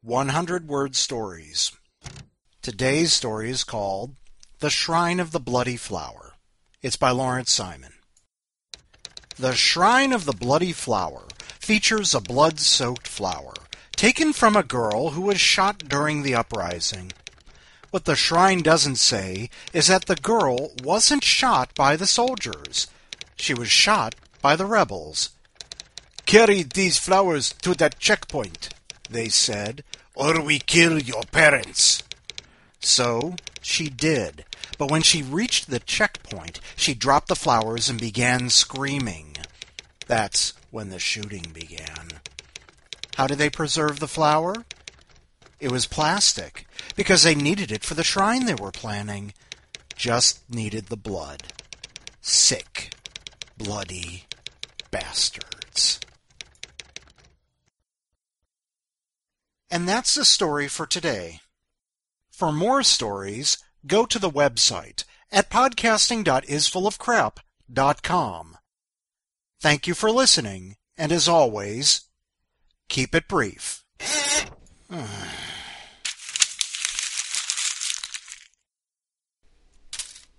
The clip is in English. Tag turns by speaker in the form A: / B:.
A: 100-word stories. Today's story is called The Shrine of the Bloody Flower. It's by Lawrence Simon. The Shrine of the Bloody Flower features a blood-soaked flower taken from a girl who was shot during the uprising. What the shrine doesn't say is that the girl wasn't shot by the soldiers. She was shot by the rebels.
B: "Carry these flowers to that checkpoint," they said, "or we kill your parents."
A: So she did, but when she reached the checkpoint, she dropped the flowers and began screaming. That's when the shooting began. How did they preserve the flower? It was plastic, because they needed it for the shrine they were planning. Just needed the blood. Sick, bloody bastards. And that's the story for today. For more stories, go to the website at podcasting.isfullofcrap.com. Thank you for listening, and as always, keep it brief.